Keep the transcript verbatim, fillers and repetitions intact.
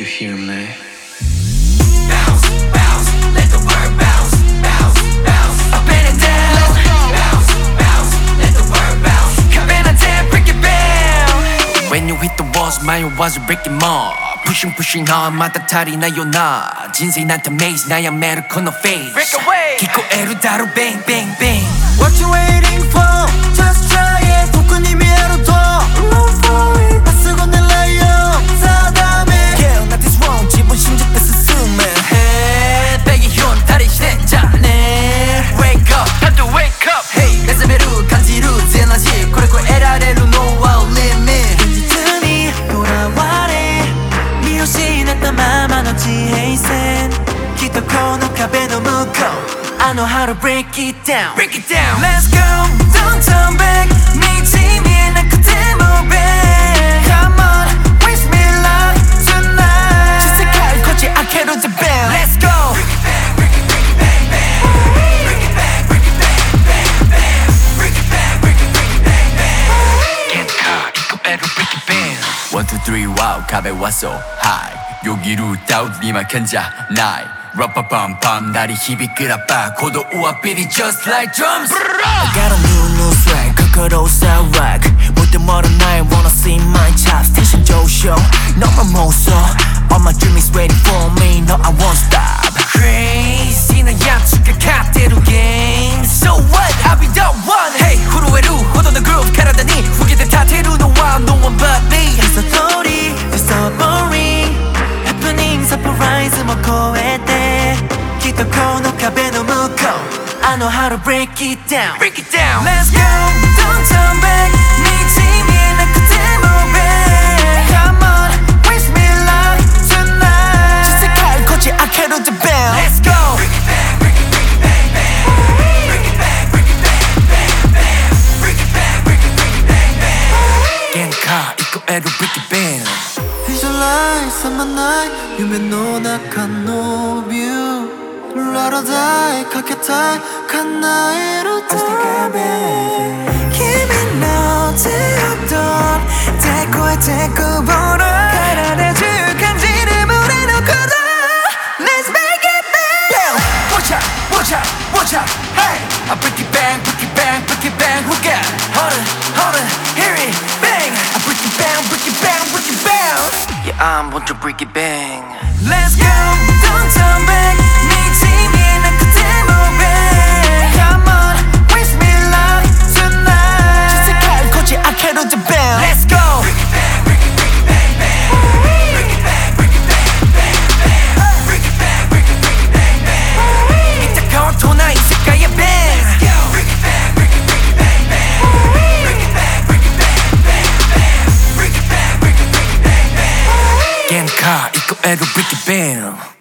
You hear me? Bounce, bounce, let the word bounce, bounce, bounce, up and down. Let's go. Bounce, bounce, let the word bounce, come in and down, break it down. When you hit the walls, my walls are breaking more. Pushing, pushing on, 마다타리 나요 나. 진세 난타 maze, 나야 메르코 no face. Break away. 기꺼에로 다루 bang, bang, bang. What you waiting for? Just try it. 도kun님이 해로도. Run for it. 다 쓰고 내 라이어. 사담해. Yeah, not this wrong. 지분 심지 뺏어 숨에. Hey, 배기 현 다리 시대자네. Wake up, time to wake up. Hey, 내 삶에로 간지루 제나지. 고래고 에라레로 no limit. 현지쯤이 돌아와래. 미오시냈던 맘만 없지 헤이센. 기도 코너壁の向こう. I know how to break it down. Break it down. Let's go. Don't turn back. 미치 위에 나 그대로 back. Come on, wish me luck tonight. 시작할 거지 않게 lose the bell. Let's go. Break it back, break it back, break it back, bang, bang. Break it back, break it back, bang, bang, bang. Can't cut. 이거에로 break it bang. One two three wow 가be 왔어 high. 여기로 다운 미막한 자 나이. Rapapam-pam, 다리 힘이 끌어봐 고도 우와 beating just like drums. I got a new new swag, 그거로 살락 무대 멀어 나의 wanna see my chops. 텐션 조쇼, 너만 무서. All my dream is waiting for me, no I won't stop. Crazy, 나 약속한 갓대로 game. So what, I'll be the one. Hey, 후루에루, 호도는 groove 가라다니 후기들 다 테루 no one, no one but me. It's a story, it's so boring. Happening, surprise, 먹고 했대. 기도 코너壁の向こう. I know how to break it down. Break it down. Let's go. Don't turn back. 미치 위에 나 그대로 back. Come on, wish me luck tonight. 시작할 거지 않게 lose the bell. Let's go. Break it back, break it, break it bang, bang. Break it back, break it bang, bang, bang. Break it back, break it, break it bang, bang. Can't cut. 이거에로 break it bang. Visualize summer night.夢の中のビュー. Ride die, かけたい叶えると 君の手を取って越えてくボール体中感じる胸の鼓動 Let's make it bang. Watch out, watch out, watch out. Hey, I break it bang, break it bang, break it bang. Who got? Hold it, hold it, hear it, bang. I break it bang, break it bang, break it bang. Yeah, I'm want to break it bang. Let's go, don't turn back. Let's go. Break it back, break it, break it bang, bang. Break it back, break it bang, bang, bang. Break it back, break it, break it bang, bang. 이 따가운 토나 이 색깔의 bang. Let's go. Break it back, break it, break it bang, bang. Break it back, break it bang, bang, bang. Break it back, break it, break it bang, bang. Can't cut. 이거에로 break it bang.